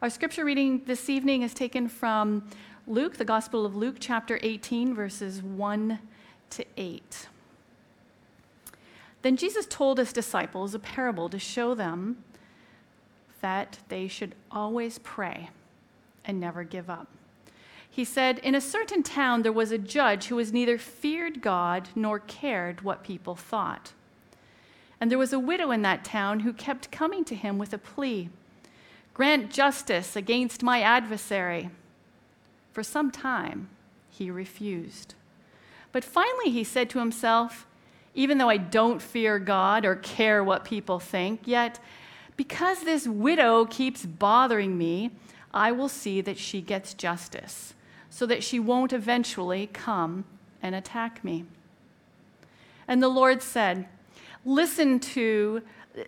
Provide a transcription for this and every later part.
Our scripture reading this evening is taken from Luke, the Gospel of Luke, chapter 18, verses 1 to 8. Then Jesus told his disciples a parable to show them that they should always pray and never give up. He said, "In a certain town there was a judge who was neither feared God nor cared what people thought. And there was a widow in that town who kept coming to him with a plea, 'Grant justice against my adversary.' For some time he refused. But finally he said to himself, 'Even though I don't fear God or care what people think, yet because this widow keeps bothering me, I will see that she gets justice, so that she won't eventually come and attack me.' And the Lord said, Listen to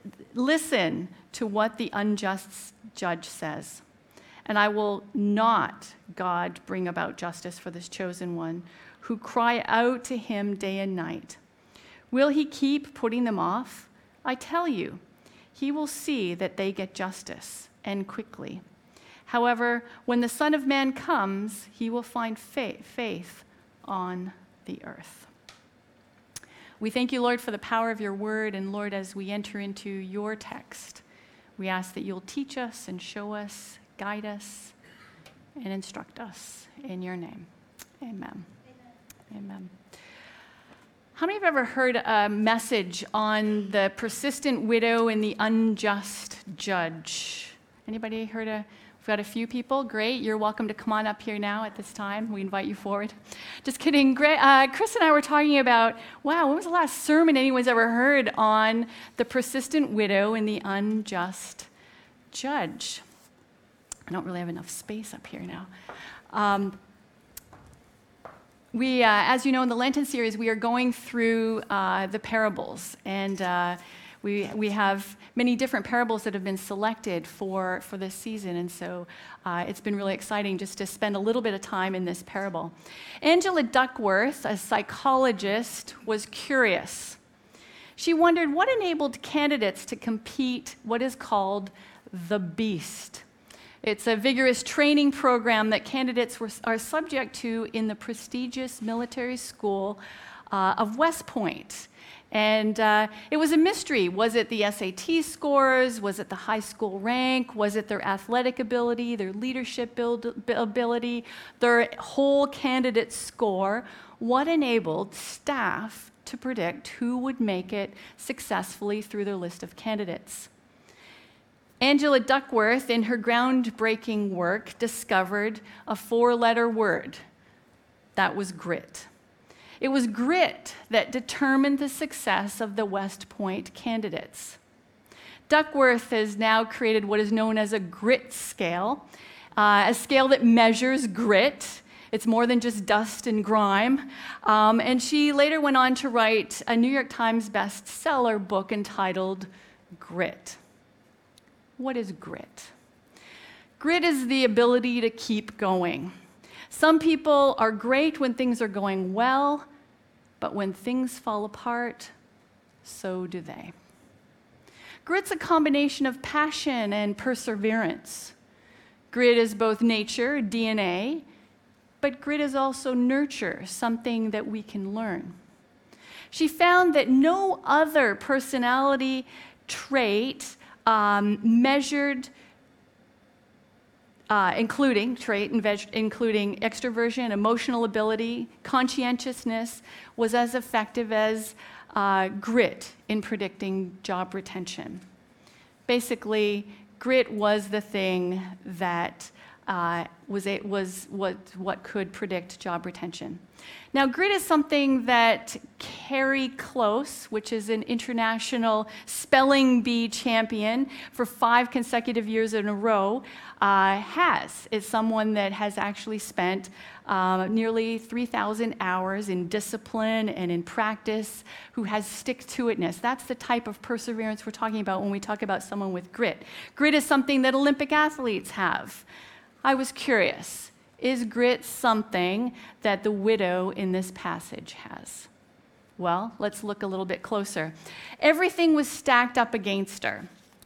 what the unjust judge says. And I will not, God, bring about justice for this chosen one, who cry out to him day and night. Will he keep putting them off? I tell you, he will see that they get justice, and quickly. However, when the Son of Man comes, he will find faith on the earth." We thank you, Lord, for the power of your word, and Lord, as we enter into your text, we ask that you'll teach us and show us, guide us, and instruct us in your name. Amen. Amen. How many have ever heard a message on the persistent widow and the unjust judge? Anybody heard We've got a few people. Great. You're welcome to come on up here now at this time. We invite you forward. Just kidding. Chris and I were talking about, when was the last sermon anyone's ever heard on the persistent widow and the unjust judge? I don't really have enough space up here now. As you know, in the Lenten series, we are going through the parables, and we have many different parables that have been selected for this season, and so it's been really exciting just to spend a little bit of time in this parable. Angela Duckworth, a psychologist, was curious. She wondered what enabled candidates to compete what is called the Beast. It's a vigorous training program that candidates are subject to in the prestigious military school of West Point. And it was a mystery. Was it the SAT scores? Was it the high school rank? Was it their athletic ability, their leadership ability, their whole candidate score? What enabled staff to predict who would make it successfully through their list of candidates? Angela Duckworth, in her groundbreaking work, discovered a 4-letter word. That was grit. It was grit that determined the success of the West Point candidates. Duckworth has now created what is known as a grit scale, a scale that measures grit. It's more than just dust and grime. And she later went on to write a New York Times bestseller book entitled Grit. What is grit? Grit is the ability to keep going. Some people are great when things are going well, but when things fall apart, so do they. Grit's a combination of passion and perseverance. Grit is both nature, DNA, but grit is also nurture, something that we can learn. She found that no other personality trait including extroversion, emotional ability, conscientiousness, was as effective as grit in predicting job retention. Basically, grit was the thing that was what could predict job retention. Now, grit is something that Carrie Close, which is an international spelling bee champion for 5 consecutive years in a row, has. It's someone that has actually spent nearly 3,000 hours in discipline and in practice, who has stick-to-itness. That's the type of perseverance we're talking about when we talk about someone with grit. Grit is something that Olympic athletes have. I was curious, is grit something that the widow in this passage has? Well, let's look a little bit closer. Everything was stacked up against her.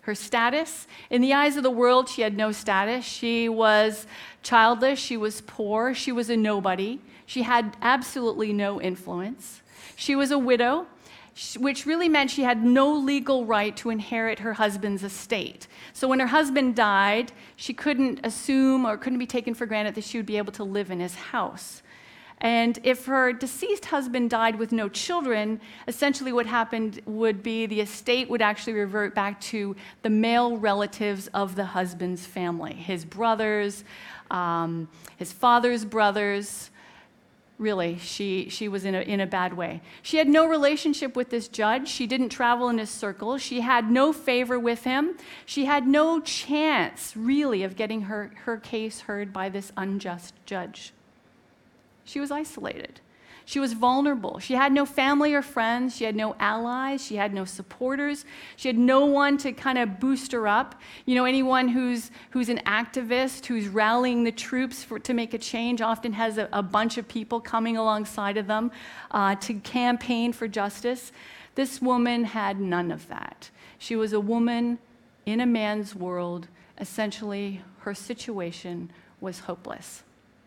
Her status, in the eyes of the world, she had no status. She was childless, she was poor, she was a nobody. She had absolutely no influence. She was a widow, which really meant she had no legal right to inherit her husband's estate. So when her husband died, she couldn't assume or couldn't be taken for granted that she would be able to live in his house. And if her deceased husband died with no children, essentially what happened would be the estate would actually revert back to the male relatives of the husband's family, his brothers, his father's brothers. Really, she was in a bad way. She had no relationship with this judge. She didn't travel in his circle. She had no favor with him. She had no chance, really, of getting her case heard by this unjust judge. She was isolated. She was vulnerable. She had no family or friends. She had no allies. She had no supporters. She had no one to kind of boost her up. You know, anyone who's an activist, who's rallying the troops to make a change often has a bunch of people coming alongside of them to campaign for justice. This woman had none of that. She was a woman in a man's world. Essentially, her situation was hopeless.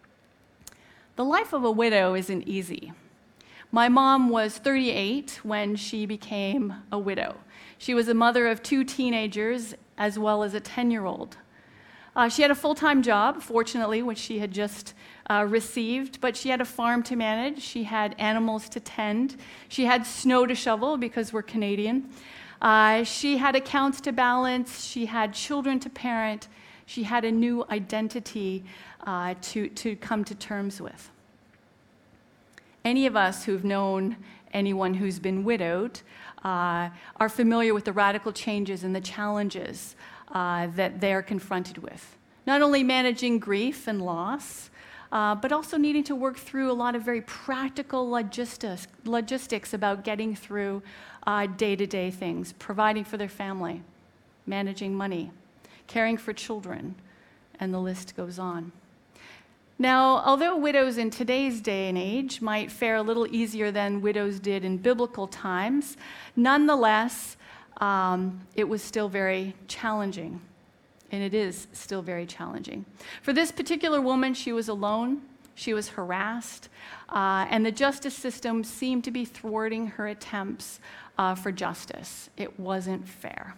The life of a widow isn't easy. My mom was 38 when she became a widow. She was a mother of 2 teenagers as well as a 10-year-old. She had a full-time job, fortunately, which she had just received, but she had a farm to manage. She had animals to tend. She had snow to shovel because we're Canadian. She had accounts to balance. She had children to parent. She had a new identity to come to terms with. Any of us who've known anyone who's been widowed are familiar with the radical changes and the challenges that they're confronted with. Not only managing grief and loss, but also needing to work through a lot of very practical logistics about getting through day-to-day things, providing for their family, managing money, caring for children, and the list goes on. Now, although widows in today's day and age might fare a little easier than widows did in biblical times, nonetheless, it was still very challenging, and it is still very challenging. For this particular woman, she was alone, she was harassed, and the justice system seemed to be thwarting her attempts for justice. It wasn't fair.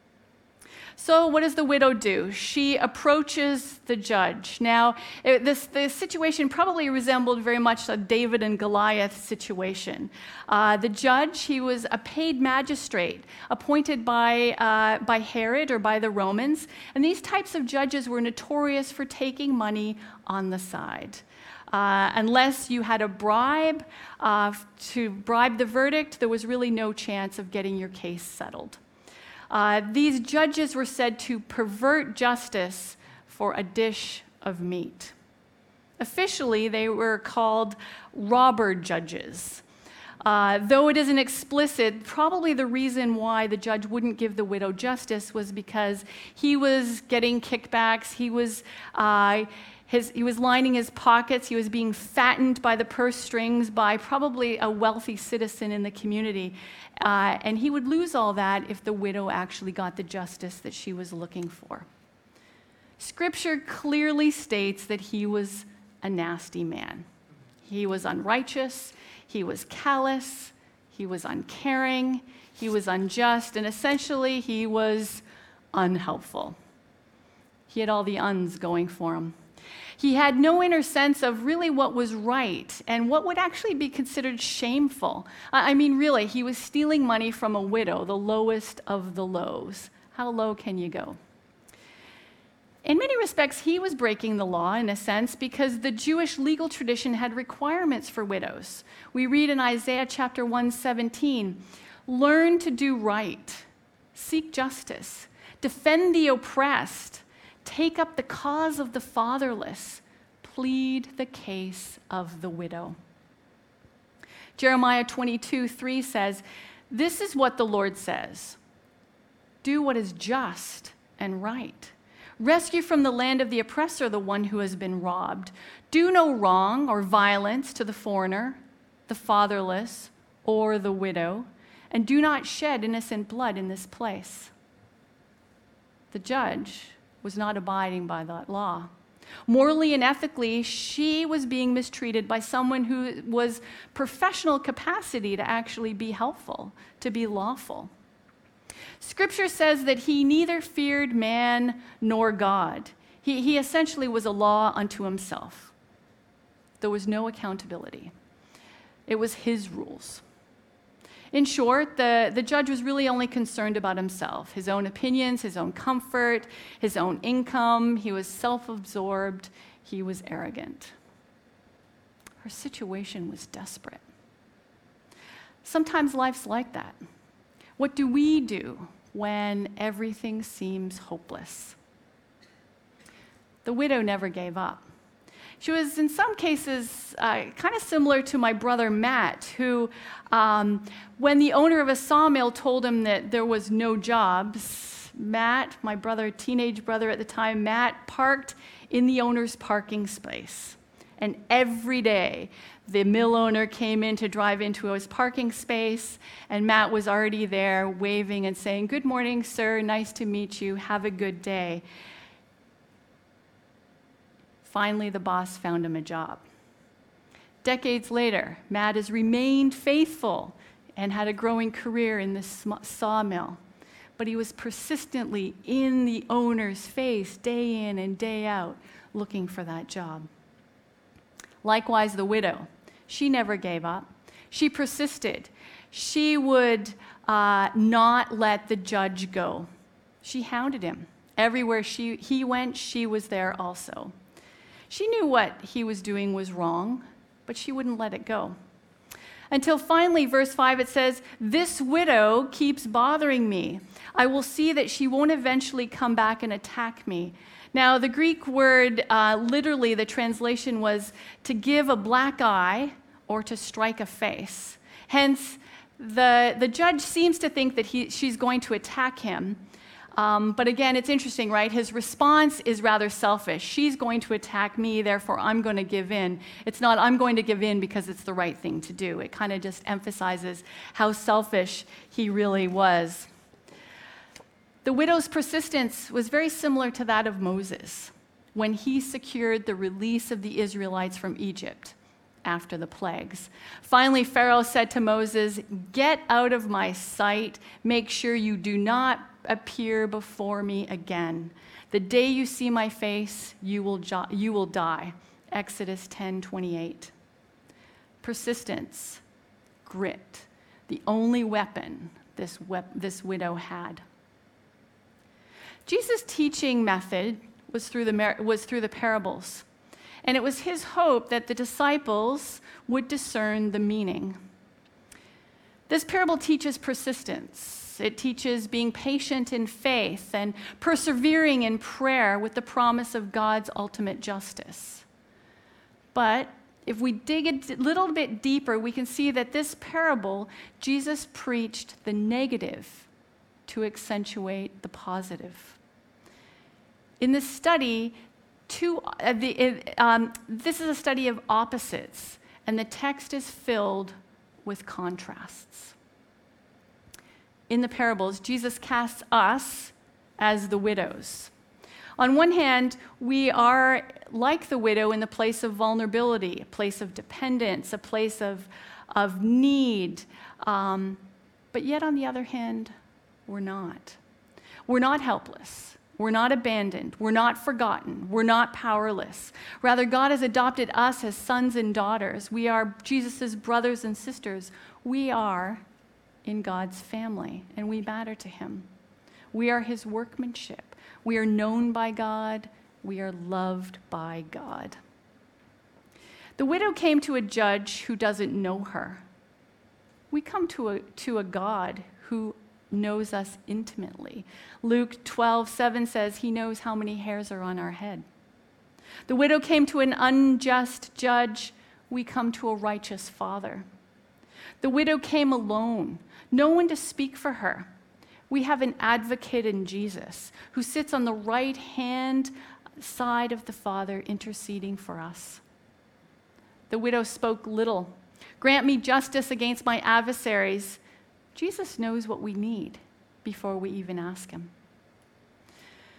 So what does the widow do? She approaches the judge. Now, the situation probably resembled very much a David and Goliath situation. The judge, he was a paid magistrate appointed by Herod or by the Romans, and these types of judges were notorious for taking money on the side. Unless you had a bribe to bribe the verdict, there was really no chance of getting your case settled. These judges were said to pervert justice for a dish of meat. Officially, they were called robber judges. Though it isn't explicit, probably the reason why the judge wouldn't give the widow justice was because he was getting kickbacks, he was lining his pockets, he was being fattened by the purse strings by probably a wealthy citizen in the community. And he would lose all that if the widow actually got the justice that she was looking for. Scripture clearly states that he was a nasty man. He was unrighteous, he was callous, he was uncaring, he was unjust, and essentially he was unhelpful. He had all the uns going for him. He had no inner sense of really what was right and what would actually be considered shameful. I mean, really, he was stealing money from a widow, the lowest of the lows. How low can you go? In many respects, he was breaking the law in a sense because the Jewish legal tradition had requirements for widows. We read in Isaiah chapter 1:17, "Learn to do right, seek justice, defend the oppressed, take up the cause of the fatherless, plead the case of the widow." Jeremiah 22:3 says, "This is what the Lord says, do what is just and right. Rescue from the land of the oppressor the one who has been robbed. Do no wrong or violence to the foreigner, the fatherless, or the widow, and do not shed innocent blood in this place." The judge was not abiding by that law. Morally and ethically, she was being mistreated by someone who was professional capacity to actually be helpful, to be lawful. Scripture says that he neither feared man nor God. He essentially was a law unto himself. There was no accountability. It was his rules. In short, the judge was really only concerned about himself, his own opinions, his own comfort, his own income. He was self-absorbed. He was arrogant. Her situation was desperate. Sometimes life's like that. What do we do when everything seems hopeless? The widow never gave up. She was, in some cases, kind of similar to my brother Matt, who, when the owner of a sawmill told him that there was no jobs, Matt, my brother, teenage brother at the time, Matt parked in the owner's parking space. And every day, the mill owner came in to drive into his parking space, and Matt was already there waving and saying, "Good morning, sir. Nice to meet you. Have a good day." Finally, the boss found him a job. Decades later, Matt has remained faithful and had a growing career in this sawmill. But he was persistently in the owner's face day in and day out looking for that job. Likewise, the widow, she never gave up. She persisted. She would not let the judge go. She hounded him. Everywhere he went, she was there also. She knew what he was doing was wrong, but she wouldn't let it go. Until finally, verse 5, it says, "This widow keeps bothering me. I will see that she won't eventually come back and attack me." Now, the Greek word, literally, the translation was to give a black eye or to strike a face. Hence, the judge seems to think that she's going to attack him. But again, it's interesting, right? His response is rather selfish. She's going to attack me, therefore I'm going to give in. It's not, I'm going to give in because it's the right thing to do. It kind of just emphasizes how selfish he really was. The widow's persistence was very similar to that of Moses when he secured the release of the Israelites from Egypt after the plagues. Finally, Pharaoh said to Moses, "Get out of my sight. Make sure you do not appear before me again. The day you see my face, you will die." Exodus 10:28. Persistence, grit, the only weapon this widow had. Jesus' teaching method was through the parables. And it was his hope that the disciples would discern the meaning. This parable teaches persistence. It teaches being patient in faith and persevering in prayer with the promise of God's ultimate justice. But if we dig a little bit deeper, we can see that this parable, Jesus preached the negative to accentuate the positive. In this study, this is a study of opposites, and the text is filled with contrasts. In the parables, Jesus casts us as the widows. On one hand, we are like the widow in the place of vulnerability, a place of dependence, a place of need. But yet, on the other hand, we're not. We're not helpless. We're not abandoned. We're not forgotten. We're not powerless. Rather, God has adopted us as sons and daughters. We are Jesus' brothers and sisters. We are in God's family, and we matter to him. We are his workmanship. We are known by God. We are loved by God. The widow came to a judge who doesn't know her. We come to a God who knows us intimately. Luke 12:7 says he knows how many hairs are on our head. The widow came to an unjust judge. We come to a righteous Father. The widow came alone, no one to speak for her. We have an advocate in Jesus who sits on the right hand side of the Father interceding for us. The widow spoke little. "Grant me justice against my adversaries." Jesus knows what we need before we even ask him.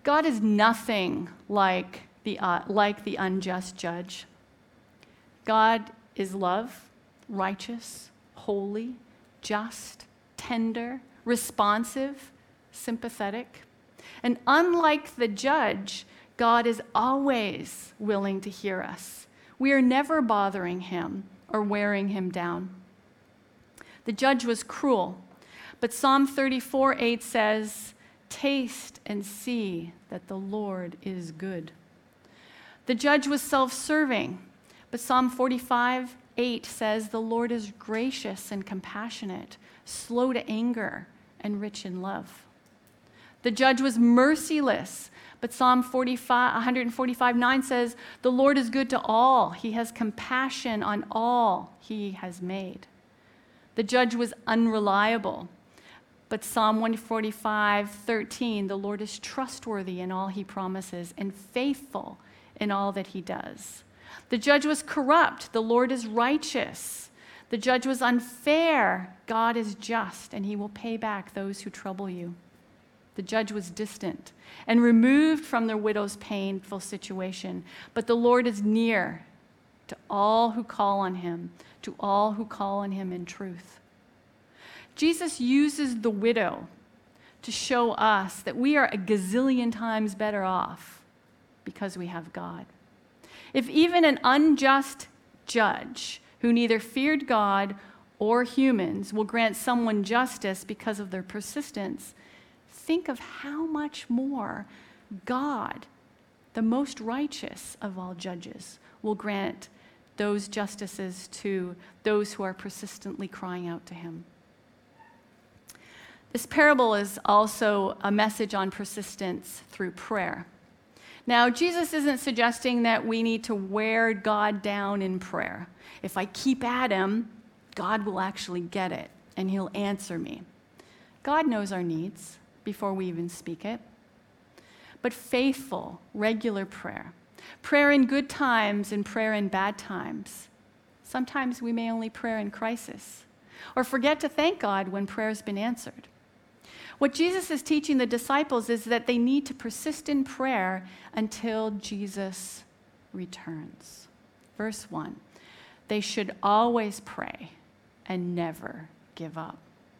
God is nothing like the unjust judge. God is love, righteous, holy, just, tender, responsive, sympathetic. And unlike the judge, God is always willing to hear us. We are never bothering him or wearing him down. The judge was cruel, but Psalm 34:8 says, "Taste and see that the Lord is good." The judge was self-serving, but Psalm 45:8 says, "The Lord is gracious and compassionate, slow to anger, and rich in love." The judge was merciless, but Psalm 145:9 says, "The Lord is good to all. He has compassion on all he has made." The judge was unreliable, but Psalm 145:13, "The Lord is trustworthy in all he promises and faithful in all that he does." The judge was corrupt. The Lord is righteous. The judge was unfair. God is just, and he will pay back those who trouble you. The judge was distant and removed from the widow's painful situation, but the Lord is near to all who call on him, to all who call on him in truth. Jesus uses the widow to show us that we are a gazillion times better off because we have God. If even an unjust judge who neither feared God or humans will grant someone justice because of their persistence, think of how much more God, the most righteous of all judges, will grant those justices to those who are persistently crying out to him. This parable is also a message on persistence through prayer. Now, Jesus isn't suggesting that we need to wear God down in prayer. If I keep at him, God will actually get it, and he'll answer me. God knows our needs before we even speak it. But faithful, regular prayer, prayer in good times and prayer in bad times. Sometimes we may only pray in crisis, or forget to thank God when prayer's been answered. What Jesus is teaching the disciples is that they need to persist in prayer until Jesus returns. Verse 1, they should always pray and never give up.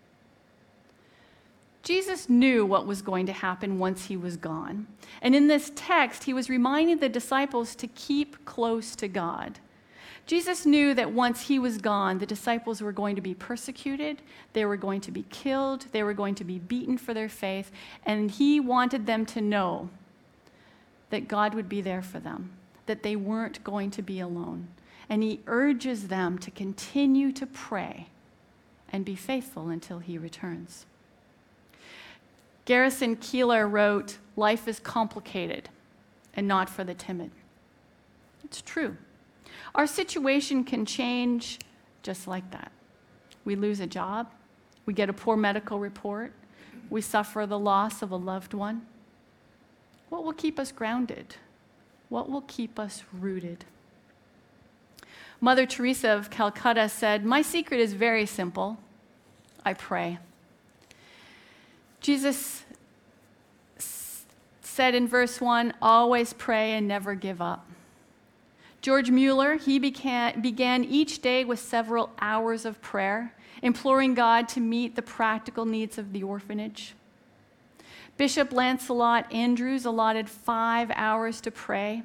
Jesus knew what was going to happen once he was gone. And in this text, he was reminding the disciples to keep close to God. Jesus knew that once he was gone, the disciples were going to be persecuted, they were going to be killed, they were going to be beaten for their faith, and he wanted them to know that God would be there for them, that they weren't going to be alone. And he urges them to continue to pray and be faithful until he returns. Garrison Keillor wrote, "Life is complicated and not for the timid." It's true. Our situation can change just like that. We lose a job, we get a poor medical report, we suffer the loss of a loved one. What will keep us grounded? What will keep us rooted? Mother Teresa of Calcutta said, "My secret is very simple. I pray." Jesus said in verse 1, "Always pray and never give up." George Mueller, he began each day with several hours of prayer, imploring God to meet the practical needs of the orphanage. Bishop Lancelot Andrews allotted 5 hours to pray.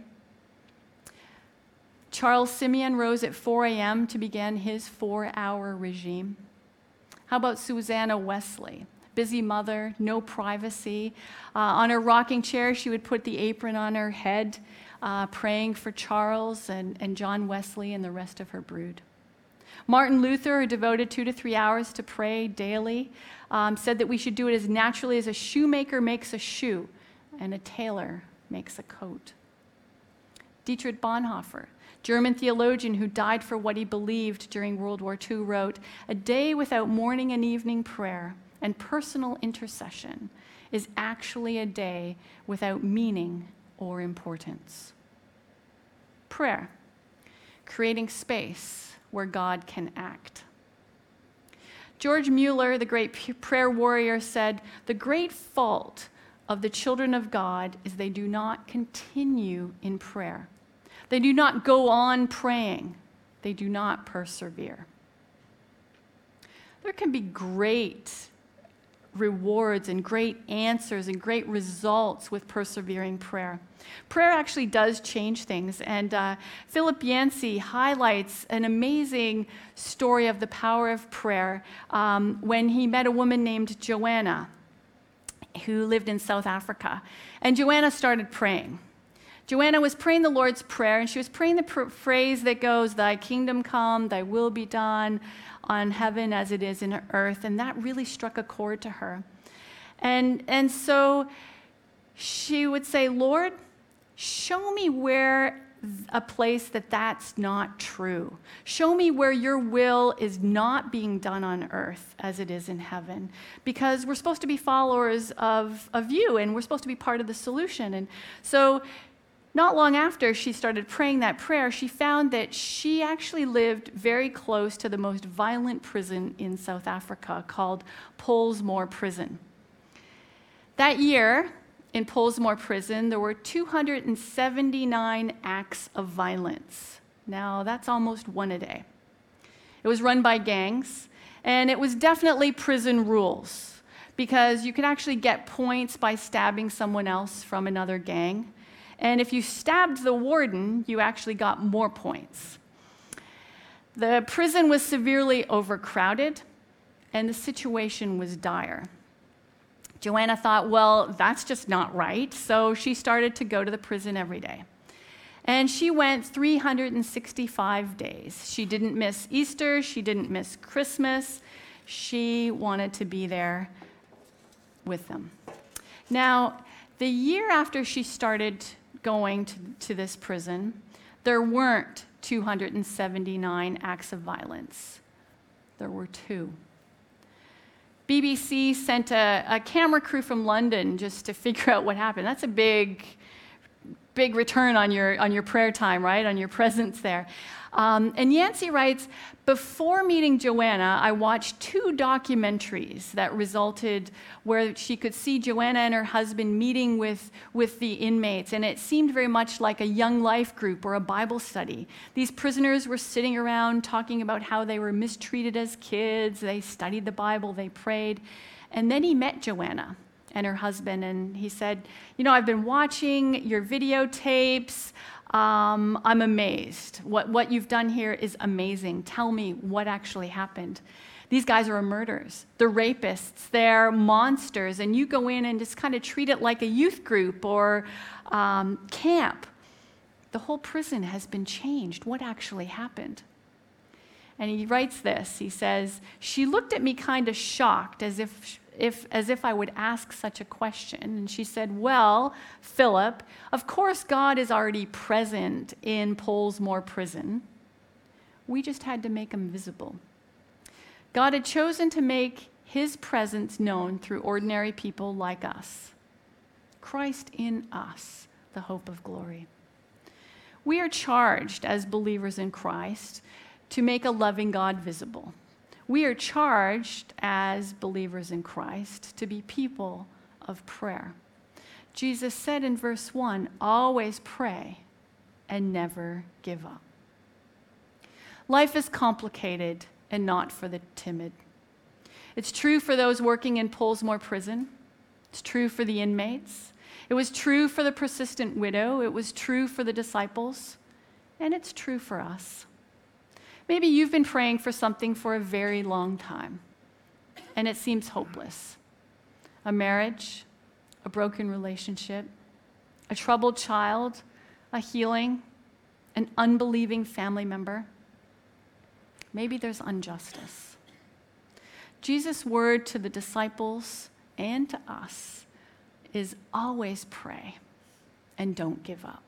Charles Simeon rose at 4 a.m. to begin his 4-hour regime. How about Susanna Wesley? Busy mother, no privacy. On her rocking chair, she would put the apron on her head, praying for Charles and John Wesley and the rest of her brood. Martin Luther, who devoted 2 to 3 hours to pray daily, said that we should do it as naturally as a shoemaker makes a shoe and a tailor makes a coat. Dietrich Bonhoeffer, German theologian who died for what he believed during World War II, wrote, "A day without morning and evening prayer and personal intercession is actually a day without meaning or importance." Prayer, creating space where God can act. George Mueller, the great prayer warrior, said, "The great fault of the children of God is they do not continue in prayer. They do not go on praying. They do not persevere. There can be great rewards and great answers and great results with persevering prayer. Prayer actually does change things, and Philip Yancey highlights an amazing story of the power of prayer when he met a woman named Joanna who lived in South Africa. And Joanna started praying. Joanna was praying the Lord's Prayer, and she was praying the phrase that goes, "Thy kingdom come, thy will be done on heaven as it is in earth," and that really struck a chord to her. And so she would say, "Lord, show me where a place that's not true. Show me where your will is not being done on earth as it is in heaven." Because we're supposed to be followers of you, and we're supposed to be part of the solution. And so not long after she started praying that prayer, she found that she actually lived very close to the most violent prison in South Africa called Pollsmoor Prison. That year, in Pollsmoor Prison, there were 279 acts of violence. Now, that's almost one a day. It was run by gangs, and it was definitely prison rules, because you could actually get points by stabbing someone else from another gang. And if you stabbed the warden, you actually got more points. The prison was severely overcrowded, and the situation was dire. Joanna thought, well, that's just not right, so she started to go to the prison every day. And she went 365 days. She didn't miss Easter, she didn't miss Christmas. She wanted to be there with them. Now, the year after she started going to this prison, there weren't 279 acts of violence. There were 2. BBC sent a camera crew from London just to figure out what happened. That's a big return on your prayer time, right? On your presence there. And Yancey writes, "Before meeting Joanna, I watched 2 documentaries that resulted where she could see Joanna and her husband meeting with the inmates, and it seemed very much like a Young Life group or a Bible study. These prisoners were sitting around talking about how they were mistreated as kids, they studied the Bible, they prayed, and then he met Joanna and her husband, and he said, I've been watching your videotapes. I'm amazed. What you've done here is amazing. Tell me what actually happened. These guys are murderers. They're rapists. They're monsters. And you go in and just kind of treat it like a youth group or camp. The whole prison has been changed. What actually happened?" And he writes this. He says, "She looked at me kind of shocked, as if I would ask such a question. And she said, 'Well, Philip, of course God is already present in Pollsmoor Prison. We just had to make him visible. God had chosen to make his presence known through ordinary people like us. Christ in us, the hope of glory.' We are charged as believers in Christ to make a loving God visible. We are charged as believers in Christ to be people of prayer. Jesus said in verse 1, 'Always pray and never give up.' Life is complicated and not for the timid. It's true for those working in Pollsmoor Prison. It's true for the inmates. It was true for the persistent widow. It was true for the disciples. And it's true for us. Maybe you've been praying for something for a very long time, and it seems hopeless. A marriage, a broken relationship, a troubled child, a healing, an unbelieving family member. Maybe there's injustice. Jesus' word to the disciples and to us is always pray and don't give up.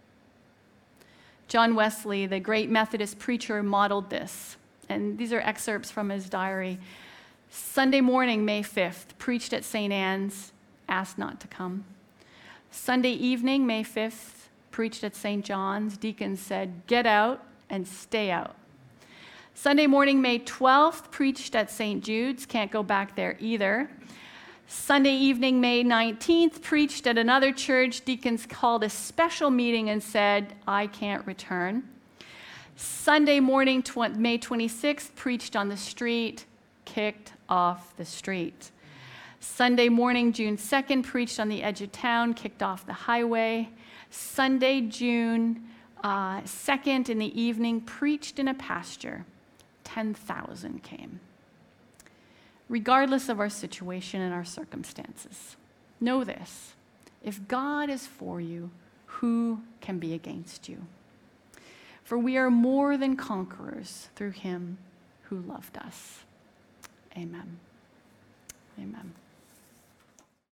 John Wesley, the great Methodist preacher, modeled this. And these are excerpts from his diary. Sunday morning, May 5th, preached at St. Anne's, asked not to come. Sunday evening, May 5th, preached at St. John's. Deacons said, "Get out and stay out." Sunday morning, May 12th, preached at St. Jude's. Can't go back there either. Sunday evening, May 19th, preached at another church. Deacons called a special meeting and said, I can't return. Sunday morning, May 26th, preached on the street, kicked off the street. Sunday morning, June 2nd, preached on the edge of town, kicked off the highway. Sunday, June 2nd in the evening, preached in a pasture. 10,000 came. Regardless of our situation and our circumstances, know this: if God is for you, who can be against you? For we are more than conquerors through him who loved us. Amen. Amen.